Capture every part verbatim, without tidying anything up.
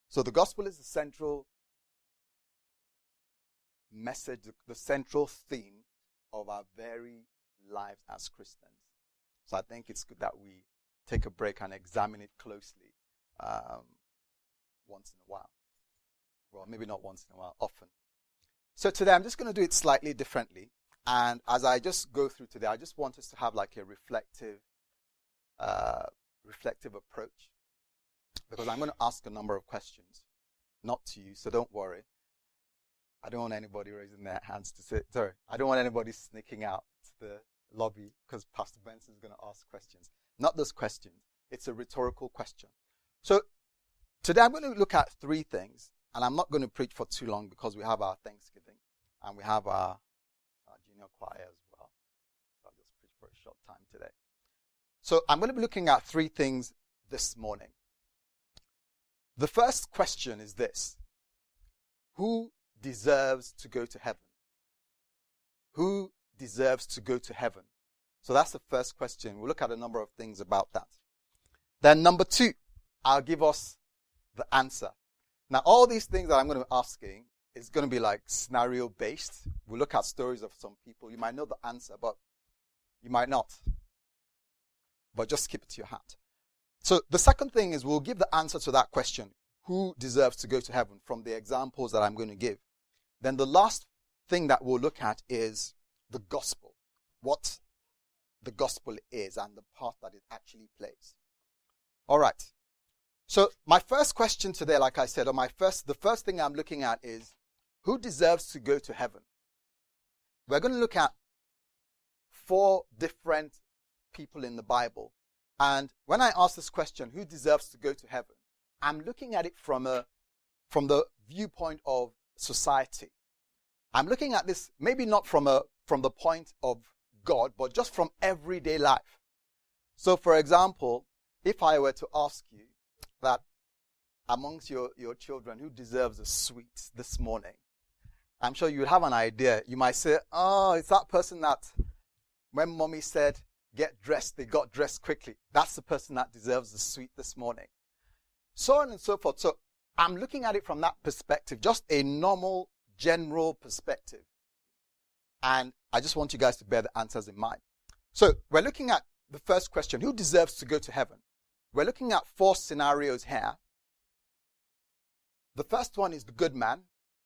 So the gospel is the central message, the central theme of our very lives as Christians. So I think it's good that we take a break and examine it closely um, once in a while. Well, maybe not once in a while, often. So today I'm just going to do it slightly differently. And as I just go through today, I just want us to have like a reflective, uh, reflective approach. Because I'm going to ask a number of questions, not to you, so don't worry. I don't want anybody raising their hands to say, sorry, I don't want anybody sneaking out to the lobby because Pastor Benson is going to ask questions. Not those questions. It's a rhetorical question. So today I'm going to look at three things, and I'm not going to preach for too long because we have our Thanksgiving and we have our, our junior choir as well. So I'll just preach for a short time today. So I'm going to be looking at three things this morning. The first question is this: who deserves to go to heaven? Who deserves to go to heaven? So that's the first question. We'll look at a number of things about that. Then number two, I'll give us the answer. Now, all these things that I'm going to be asking is going to be like scenario based. We'll look at stories of some people. You might know the answer, but you might not. But just keep it to your heart. So the second thing is we'll give the answer to that question: who deserves to go to heaven, from the examples that I'm going to give. Then the last thing that we'll look at is the gospel. What the gospel is and the part that it actually plays. All right. So my first question today, like I said, or my first, the first thing I'm looking at is who deserves to go to heaven? We're going to look at four different people in the Bible. And when I ask this question, who deserves to go to heaven, I'm looking at it from a, from the viewpoint of society. I'm looking at this maybe not from a, from the point of God, but just from everyday life. So for example, if I were to ask you that amongst your, your children, who deserves a sweet this morning, I'm sure you would have an idea. You might say, oh, it's that person that when mommy said, get dressed, they got dressed quickly. That's the person that deserves the sweet this morning. So on and so forth. So I'm looking at it from that perspective, just a normal, general perspective. And I just want you guys to bear the answers in mind. So we're looking at the first question: who deserves to go to heaven? We're looking at four scenarios here. The first one is the good man.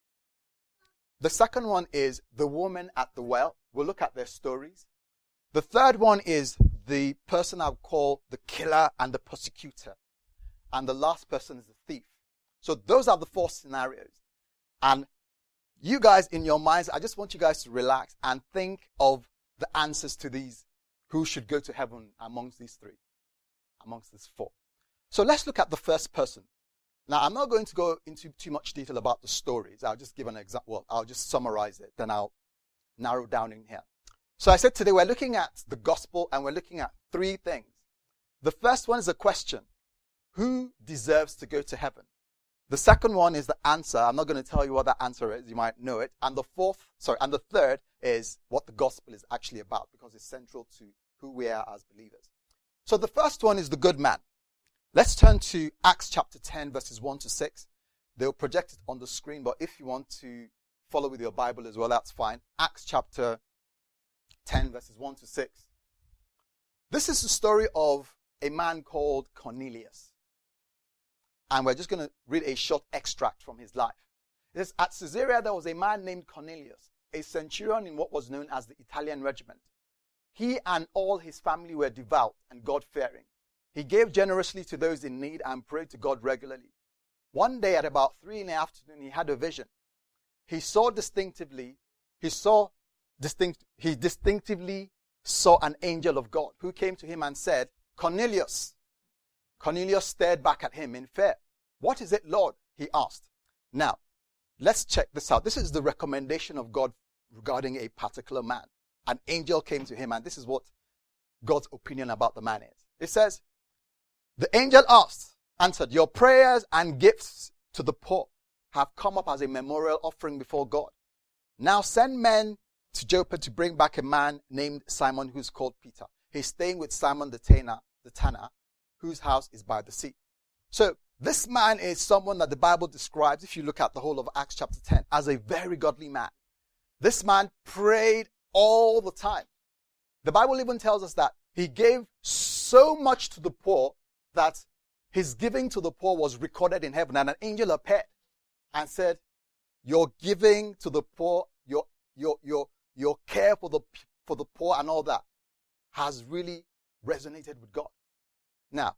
The second one is the woman at the well. We'll look at their stories. The third one is the person I'll call the killer and the persecutor. And the last person is the thief. So those are the four scenarios. And you guys, in your minds, I just want you guys to relax and think of the answers to these. Who should go to heaven amongst these three? Amongst these four. So let's look at the first person. Now, I'm not going to go into too much detail about the stories. I'll just give an example. Well, I'll just summarize it. Then I'll narrow down in here. So I said today we're looking at the gospel and we're looking at three things. The first one is a question: who deserves to go to heaven? The second one is the answer. I'm not going to tell you what that answer is. You might know it. And the fourth, sorry, and the third is what the gospel is actually about, because it's central to who we are as believers. So the first one is the good man. Let's turn to Acts chapter ten, verses one to six. They'll project it on the screen, but if you want to follow with your Bible as well, that's fine. Acts chapter ten, verses one to six. This is the story of a man called Cornelius. And we're just going to read a short extract from his life. It says, at Caesarea there was a man named Cornelius, a centurion in what was known as the Italian regiment. He and all his family were devout and God-fearing. He gave generously to those in need and prayed to God regularly. One day at about three in the afternoon, he had a vision. He saw distinctively, he saw distinct, he distinctively saw an angel of God who came to him and said, Cornelius. Cornelius stared back at him in fear. What is it, Lord? He asked. Now, let's check this out. This is the recommendation of God regarding a particular man. An angel came to him, and this is what God's opinion about the man is. It says, the angel asked, answered, your prayers and gifts to the poor have come up as a memorial offering before God. Now send men to Joppa to bring back a man named Simon who's called Peter. He's staying with Simon the tanner, the tanner, whose house is by the sea. So This man is someone that the Bible describes, if you look at the whole of Acts chapter ten, as a very godly man. This man prayed all the time. The Bible even tells us that he gave so much to the poor that his giving to the poor was recorded in heaven, and an angel appeared and said, your giving to the poor, your your your your care for the for the poor and all that has really resonated with God. Now,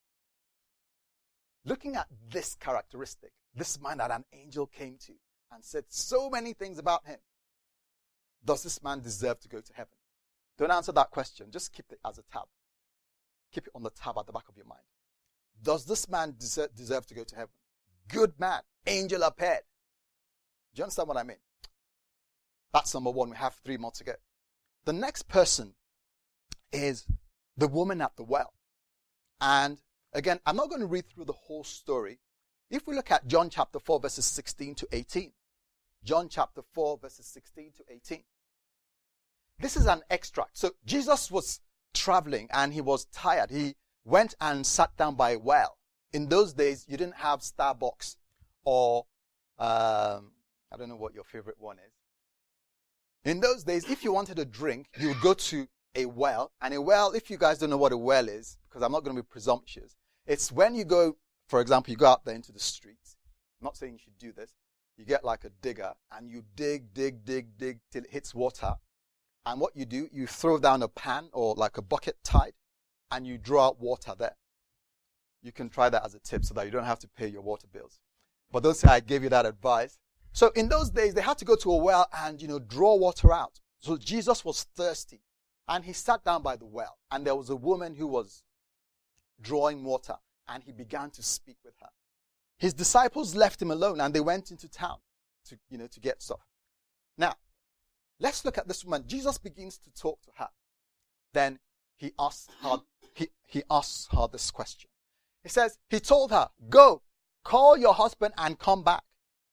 looking at this characteristic, this man that an angel came to and said so many things about him, does this man deserve to go to heaven? Don't answer that question. Just keep it as a tab. Keep it on the tab at the back of your mind. Does this man deserve, deserve to go to heaven? Good man. Angel appeared. Do you understand what I mean? That's number one. We have three more to go. The next person is the woman at the well. And again, I'm not going to read through the whole story. If we look at John chapter four, verses sixteen to eighteen. John chapter four, verses sixteen to eighteen. This is an extract. So Jesus was traveling and he was tired. He went and sat down by a well. In those days, you didn't have Starbucks or, um, I don't know what your favorite one is. In those days, if you wanted a drink, you would go to a well. And a well, if you guys don't know what a well is, because I'm not going to be presumptuous, it's when you go, for example, you go out there into the streets. I'm not saying you should do this. You get like a digger and you dig, dig, dig, dig till it hits water. And what you do, you throw down a pan or like a bucket tide and you draw out water there. You can try that as a tip so that you don't have to pay your water bills. But don't say I gave you that advice. So in those days, they had to go to a well and, you know, draw water out. So Jesus was thirsty and he sat down by the well and there was a woman who was drawing water and he began to speak with her. His disciples left him alone and they went into town to, you know, to get stuff. Now, let's look at this woman. Jesus begins to talk to her. Then he asks her, he, he asks her this question. He says, he told her, go, call your husband and come back.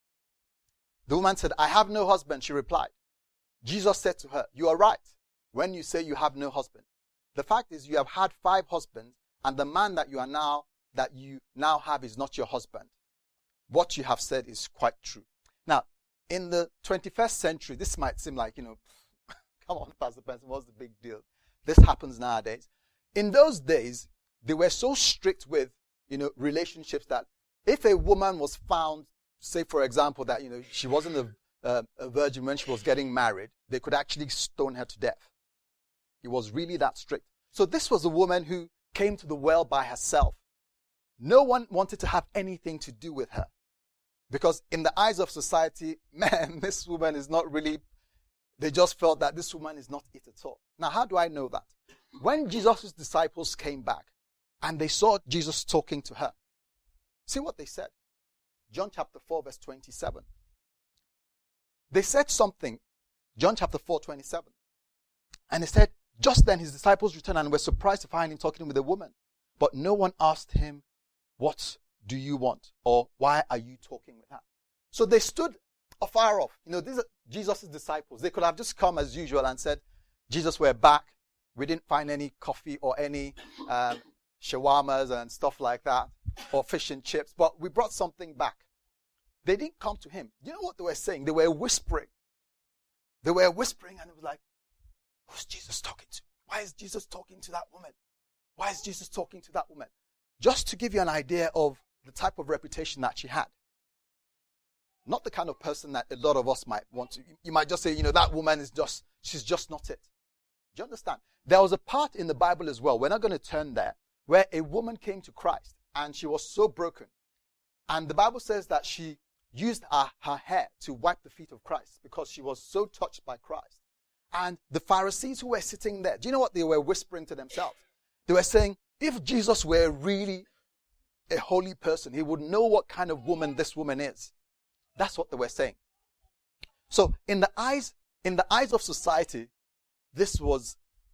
The woman said, I have no husband, she replied. Jesus said to her, you are right when you say you have no husband. The fact is you have had five husbands and the man that you are now, that you now have is not your husband. What you have said is quite true. Now, in the twenty-first century, this might seem like, you know, come on, Pastor Benson, what's the big deal? This happens nowadays. In those days, they were so strict with, you know, relationships that if a woman was found, say, for example, that, you know, she wasn't a, uh, a virgin when she was getting married, they could actually stone her to death. It was really that strict. So this was a woman who came to the well by herself. No one wanted to have anything to do with her. Because in the eyes of society, man, this woman is not really, they just felt that this woman is not it at all. Now, how do I know that? When Jesus' disciples came back and they saw Jesus talking to her, see what they said. John chapter four, verse twenty-seven. They said something. John chapter four, twenty-seven. And they said, just then his disciples returned and were surprised to find him talking with a woman. But no one asked him, what do you want? Or why are you talking with her? So they stood afar off. You know, these are Jesus' disciples. They could have just come as usual and said, Jesus, we're back. We didn't find any coffee or any um, shawarmas and stuff like that, or fish and chips, but we brought something back. They didn't come to him. You know what they were saying? They were whispering. They were whispering and it was like, who's Jesus talking to? Why is Jesus talking to that woman? Why is Jesus talking to that woman? Just to give you an idea of the type of reputation that she had. Not the kind of person that a lot of us might want to. You might just say, you know, that woman is just, she's just not it. Do you understand? There was a part in the Bible as well, we're not going to turn there, where a woman came to Christ and she was so broken. And the Bible says that she used her, her hair to wipe the feet of Christ because she was so touched by Christ. And the Pharisees who were sitting there, do you know what they were whispering to themselves? They were saying, if Jesus were really a holy person, he would know what kind of woman this woman is. That's what they were saying. So in the eyes, in the eyes of society, this was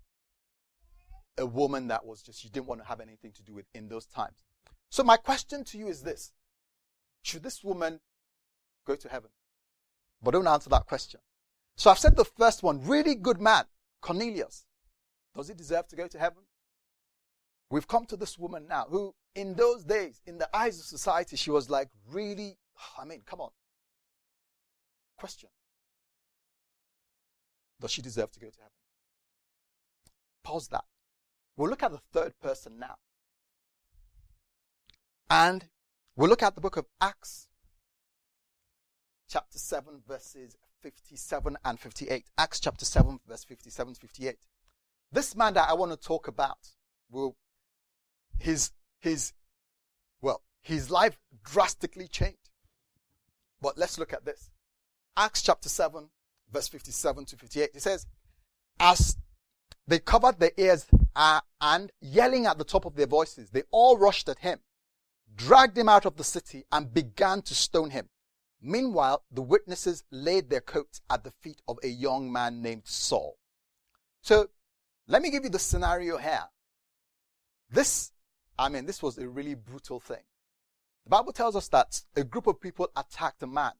a woman that was just, you didn't want to have anything to do with in those times. So my question to you is this. Should this woman go to heaven? But don't answer that question. So I've said the first one, really good man, Cornelius. Does he deserve to go to heaven? We've come to this woman now who in those days, in the eyes of society, she was like really, I mean, come on. Question. Does she deserve to go to heaven? Pause that. We'll look at the third person now. And we'll look at the book of Acts, chapter seven, verses fifty-seven and fifty-eight. Acts chapter seven, verse fifty-seven to fifty-eight. This man that I want to talk about, will his, his, well, his life drastically changed. But let's look at this. Acts chapter seven, verse fifty-seven to fifty-eight. It says, as they covered their ears uh, and yelling at the top of their voices, they all rushed at him, dragged him out of the city, and began to stone him. Meanwhile, the witnesses laid their coats at the feet of a young man named Saul. So, let me give you the scenario here. This, I mean, this was a really brutal thing. The Bible tells us that a group of people attacked a man.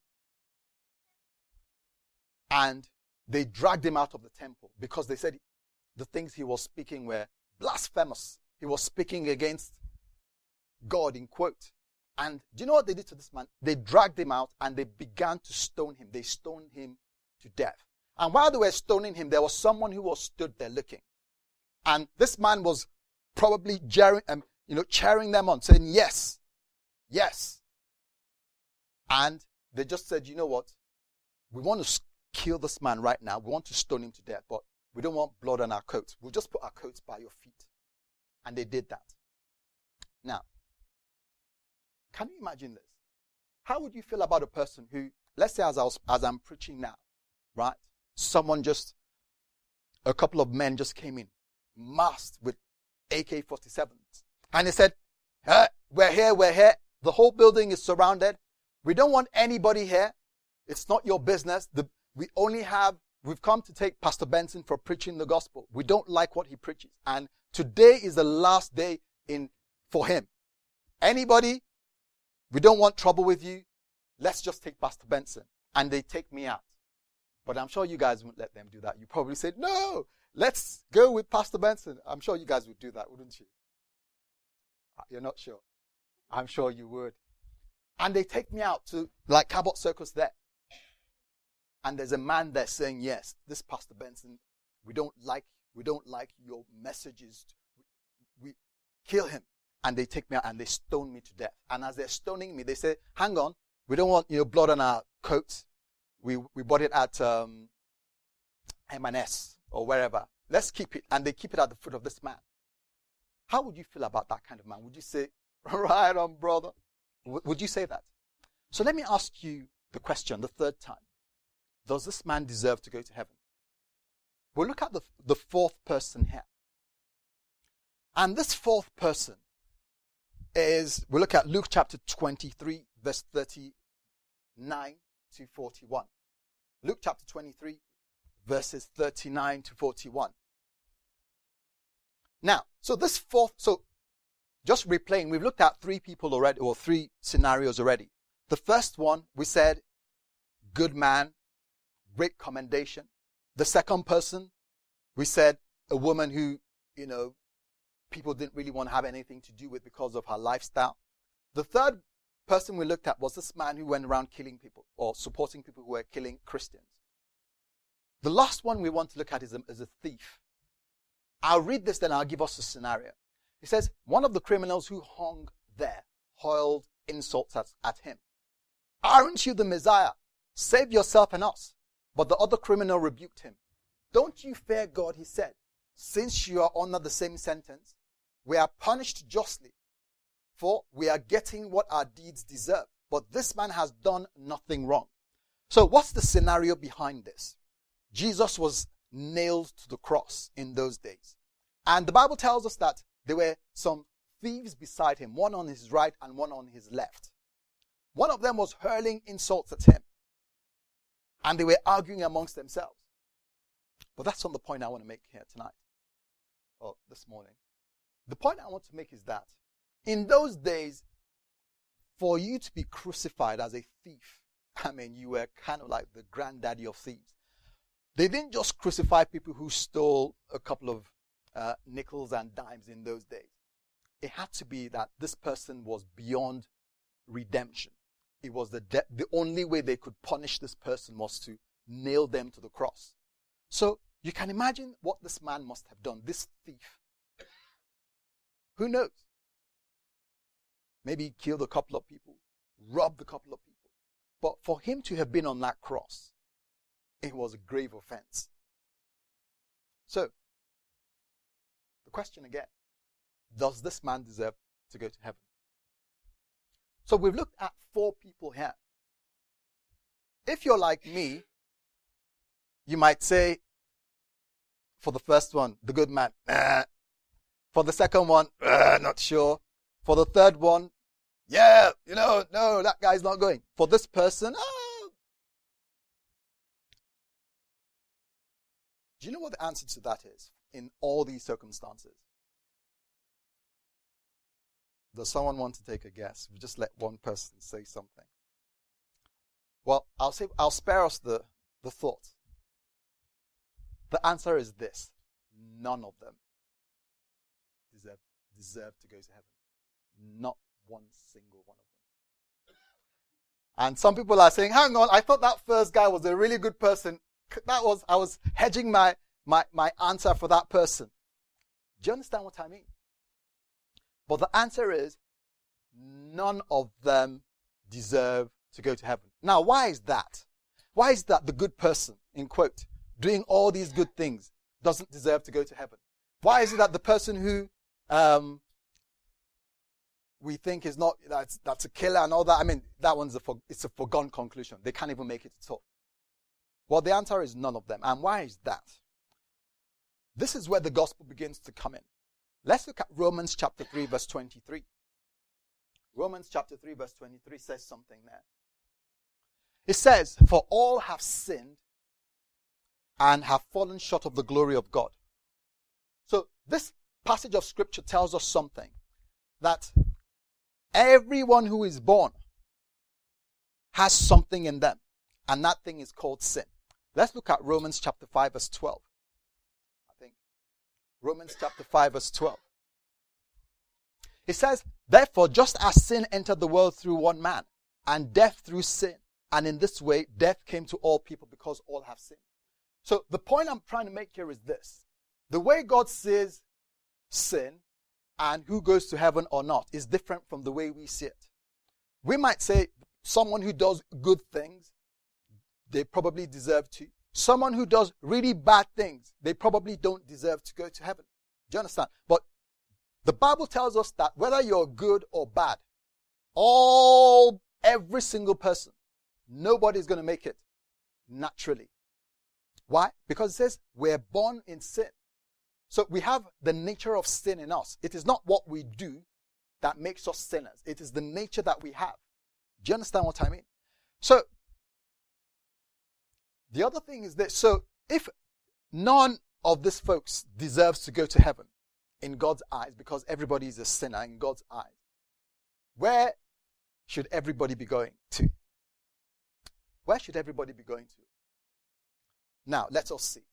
And they dragged him out of the temple because they said the things he was speaking were blasphemous. He was speaking against God, in quote. And do you know what they did to this man? They dragged him out and they began to stone him. They stoned him to death. And while they were stoning him, there was someone who was stood there looking. And this man was probably jeering, um, you know, cheering them on, saying, yes, yes. And they just said, you know what? We want to kill this man right now. We want to stone him to death, but we don't want blood on our coats. We'll just put our coats by your feet. And they did that. Now, can you imagine this? How would you feel about a person who, let's say as I was, as I'm preaching now, right? Someone just, a couple of men just came in, masked with A K forty-sevens. And they said, hey, we're here, we're here. The whole building is surrounded. We don't want anybody here. It's not your business. The, we only have, we've come to take Pastor Benson for preaching the gospel. We don't like what he preaches. And today is the last day in for him. Anybody, we don't want trouble with you. Let's just take Pastor Benson. And they take me out. But I'm sure you guys wouldn't let them do that. You probably said, no, let's go with Pastor Benson. I'm sure you guys would do that, wouldn't you? You're not sure. I'm sure you would. And they take me out to like Cabot Circus there. And there's a man there saying, yes, this Pastor Benson, we don't like, we don't like your messages. We, we kill him. And they take me out and they stone me to death. And as they're stoning me, they say, hang on, we don't want, you know, blood on our coats. We we bought it at um, M and S or wherever. Let's keep it. And they keep it at the foot of this man. How would you feel about that kind of man? Would you say, right on, brother? W- would you say that? So let me ask you the question the third time. Does this man deserve to go to heaven? We'll look at the, the fourth person here. And this fourth person is, we'll look at Luke chapter twenty-three, verse thirty-nine to forty-one. Luke chapter twenty-three, verses thirty-nine to forty-one. Now, so this fourth, so just replaying, we've looked at three people already, or three scenarios already. The first one, we said, good man, great commendation. The second person, we said, a woman who, you know, people didn't really want to have anything to do with because of her lifestyle. The third person we looked at was this man who went around killing people or supporting people who were killing Christians. The last one we want to look at is a, is a thief. I'll read this, then I'll give us a scenario. It says, one of the criminals who hung there hurled insults at, at him. Aren't you the Messiah? Save yourself and us. But the other criminal rebuked him. Don't you fear God, he said. Since you are under the same sentence, we are punished justly, for we are getting what our deeds deserve. But this man has done nothing wrong. So what's the scenario behind this? Jesus was nailed to the cross in those days. And the Bible tells us that there were some thieves beside him, one on his right and one on his left. One of them was hurling insults at him. And they were arguing amongst themselves. But that's not the point I want to make here tonight, or this morning. The point I want to make is that in those days, for you to be crucified as a thief, I mean, you were kind of like the granddaddy of thieves. They didn't just crucify people who stole a couple of uh, nickels and dimes in those days. it had to be that this person was beyond redemption. It was the de- the only way they could punish this person was to nail them to the cross. So you can imagine what this man must have done, this thief. Who knows? Maybe he killed a couple of people, robbed a couple of people. But for him to have been on that cross, it was a grave offense. So, the question again, does this man deserve to go to heaven? So we've looked at four people here. If you're like me, you might say, for the first one, the good man, eh. For the second one, eh, not sure. For the third one, yeah, you know, no, that guy's not going. For this person, oh. Do you know what the answer to that is in all these circumstances? Does someone want to take a guess? We just let one person say something. Well, I'll say I'll spare us the, the thought. The answer is this: none of them deserve deserve to go to heaven. Not one single one of them. And some people are saying, hang on, I thought that first guy was a really good person. That was I was hedging my my, my answer for that person. Do you understand what I mean? But the answer is, none of them deserve to go to heaven. Now, why is that? Why is that the good person, in quote, doing all these good things, doesn't deserve to go to heaven? Why is it that the person who um, we think is not, that's, that's a killer and all that, I mean, that one's a, for, it's a foregone conclusion. They can't even make it at all. Well, the answer is none of them. And why is that? This is where the gospel begins to come in. Let's look at Romans chapter three, verse twenty-three. Romans chapter three, verse twenty-three says something there. It says, for all have sinned and have fallen short of the glory of God. So this passage of scripture tells us something, that everyone who is born has something in them, and that thing is called sin. Let's look at Romans chapter five, verse twelve. I think Romans chapter five, verse twelve. It says, therefore, just as sin entered the world through one man, and death through sin, and in this way, death came to all people because all have sinned. So the point I'm trying to make here is this. The way God sees sin and who goes to heaven or not is different from the way we see it. We might say someone who does good things, they probably deserve to. Someone who does really bad things, they probably don't deserve to go to heaven. Do you understand? But the Bible tells us that whether you're good or bad, all, every single person, nobody's going to make it naturally. Why? Because it says we're born in sin. So we have the nature of sin in us. It is not what we do that makes us sinners. It is the nature that we have. Do you understand what I mean? So, the other thing is this. So, if none of these folks deserves to go to heaven in God's eyes, because everybody is a sinner in God's eyes, where should everybody be going to? Where should everybody be going to? Now, let us see.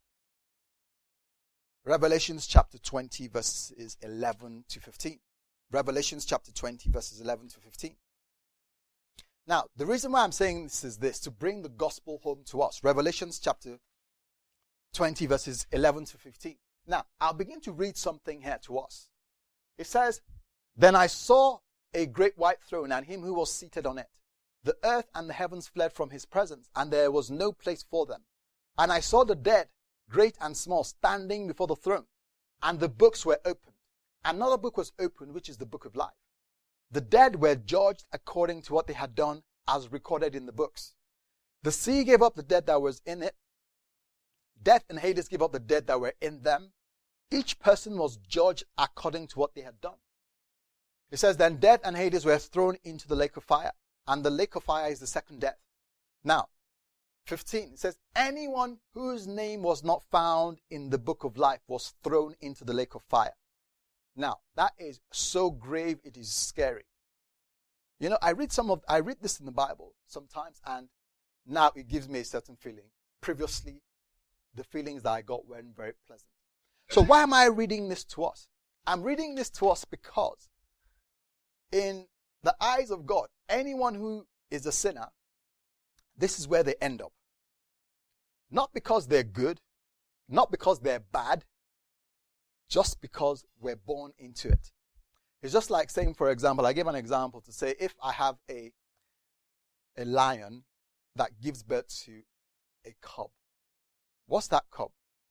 Revelations chapter twenty, verses eleven to fifteen. Revelations chapter twenty, verses eleven to fifteen. Now, the reason why I'm saying this is this, to bring the gospel home to us. Revelations chapter twenty, verses eleven to fifteen. Now, I'll begin to read something here to us. It says, then I saw a great white throne and him who was seated on it. The earth and the heavens fled from his presence, and there was no place for them. And I saw the dead, great and small, standing before the throne, and the books were opened. Another book was opened, which is the book of life. The dead were judged according to what they had done, as recorded in the books. The sea gave up the dead that was in it. Death and Hades gave up the dead that were in them. Each person was judged according to what they had done. It says, then death and Hades were thrown into the lake of fire, and the lake of fire is the second death. Now, fifteen, it says, anyone whose name was not found in the book of life was thrown into the lake of fire. Now, that is so grave, it is scary. You know, I read some of, I read this in the Bible sometimes, and now it gives me a certain feeling. Previously, the feelings that I got weren't very pleasant. So why am I reading this to us? I'm reading this to us because in the eyes of God, anyone who is a sinner, this is where they end up. Not because they're good, not because they're bad, just because we're born into it. It's just like saying, for example, I gave an example to say if I have a, a lion that gives birth to a cub. What's that cub?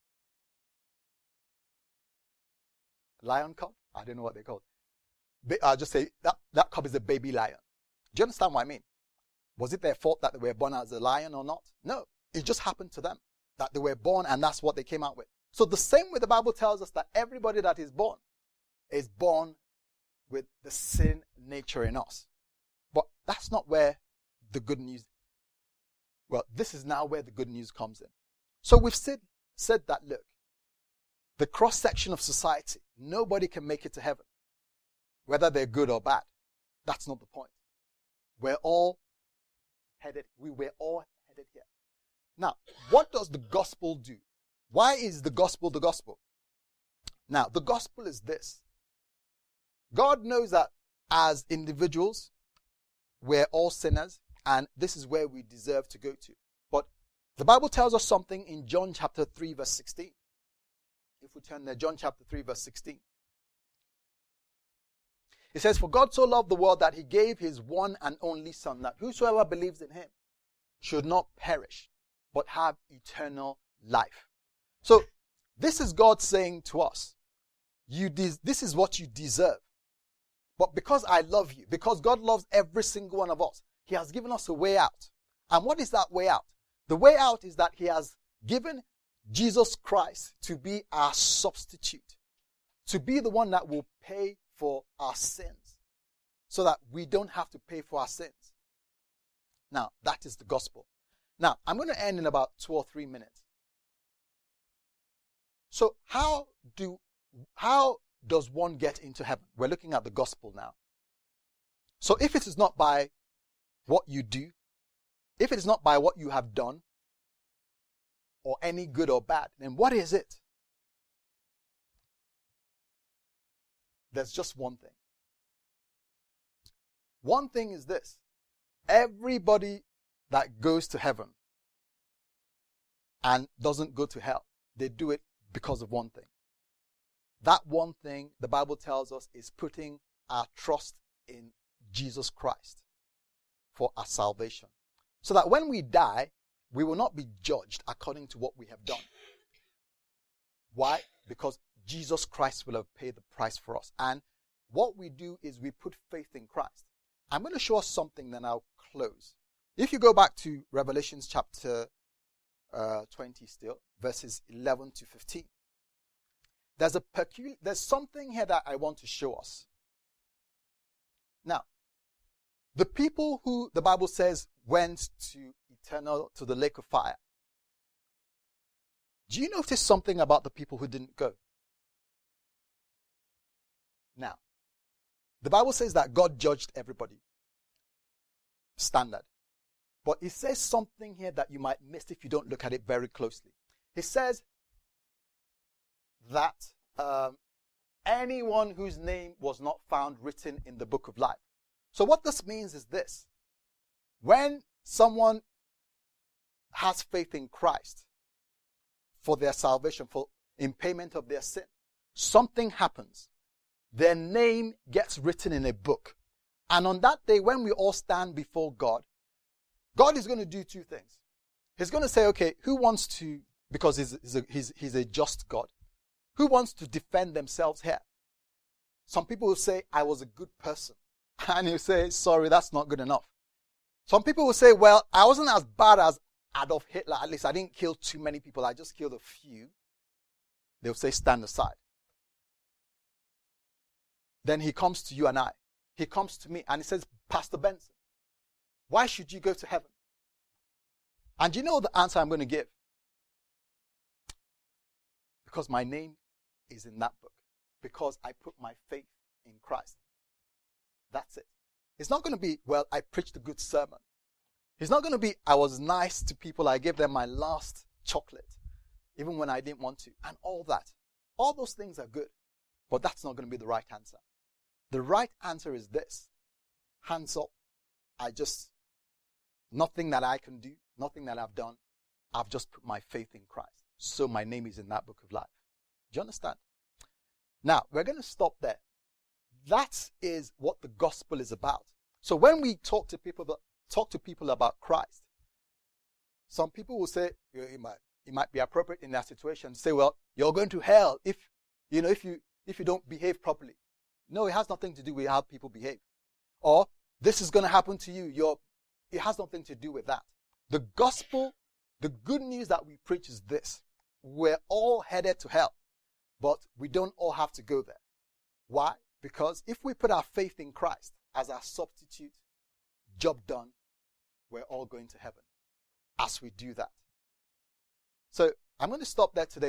Lion cub? I don't know what they call it. I'll just say that, that cub is a baby lion. Do you understand what I mean? Was it their fault that they were born as a lion or not? No. It just happened to them that they were born and that's what they came out with. So the same way the Bible tells us that everybody that is born is born with the sin nature in us. But that's not where the good news, well, this is now where the good news comes in. So we've said, said that, look, the cross-section of society, nobody can make it to heaven, whether they're good or bad. That's not the point. We're all headed, we were all headed here. Now, what does the gospel do? Why is the gospel the gospel? Now, the gospel is this. God knows that as individuals, we're all sinners, and this is where we deserve to go to. But the Bible tells us something in John chapter three, verse sixteen. If we turn there, John chapter three, verse sixteen. It says, "For God so loved the world that he gave his one and only Son, that whosoever believes in him should not perish, but have eternal life." So, this is God saying to us, you des- this is what you deserve. But because I love you, because God loves every single one of us, he has given us a way out. And what is that way out? The way out is that he has given Jesus Christ to be our substitute, to be the one that will pay for our sins, so that we don't have to pay for our sins. Now, that is the gospel. Now, I'm going to end in about two or three minutes. So how do, how does one get into heaven? We're looking at the gospel now. So if it is not by what you do, if it is not by what you have done, or any good or bad, then what is it? There's just one thing. One thing is this. Everybody that goes to heaven and doesn't go to hell, they do it because of one thing. That one thing, the Bible tells us, is putting our trust in Jesus Christ for our salvation. So that when we die, we will not be judged according to what we have done. Why? Because Jesus Christ will have paid the price for us. And what we do is we put faith in Christ. I'm going to show us something, then I'll close. If you go back to Revelation chapter uh, twenty still, verses eleven to fifteen. There's a peculiar, there's something here that I want to show us. Now, the people who the Bible says went to eternal, to the lake of fire. Do you notice something about the people who didn't go? Now, the Bible says that God judged everybody. Standard. But it says something here that you might miss if you don't look at it very closely. It says that um, anyone whose name was not found written in the book of life. So what this means is this. When someone has faith in Christ for their salvation, for in payment of their sin, something happens. Their name gets written in a book. And on that day, when we all stand before God, God is going to do two things. He's going to say, okay, who wants to, because he's, he's, a, he's, he's a just God, who wants to defend themselves here? Some people will say, I was a good person. And he'll say, sorry, that's not good enough. Some people will say, well, I wasn't as bad as Adolf Hitler. At least I didn't kill too many people. I just killed a few. They'll say, stand aside. Then he comes to you and I. He comes to me and he says, Pastor Benson, why should you go to heaven? And you know the answer I'm going to give? Because my name is in that book. Because I put my faith in Christ. That's it. It's not going to be, well, I preached a good sermon. It's not going to be, I was nice to people. I gave them my last chocolate, even when I didn't want to. And all that. All those things are good. But that's not going to be the right answer. The right answer is this. Hands up. I just, nothing that I can do, nothing that I've done. I've just put my faith in Christ. So my name is in that book of life. Do you understand? Now, we're going to stop there. That is what the gospel is about. So when we talk to people about, talk to people about Christ, some people will say, it might, it might be appropriate in that situation to say, well, you're going to hell if, you know, if you, if you don't behave properly. No, it has nothing to do with how people behave. Or, this is going to happen to you. You're, it has nothing to do with that. The gospel, the good news that we preach is this. We're all headed to hell, but we don't all have to go there. Why? Because if we put our faith in Christ as our substitute, job done, we're all going to heaven as we do that. So I'm going to stop there today.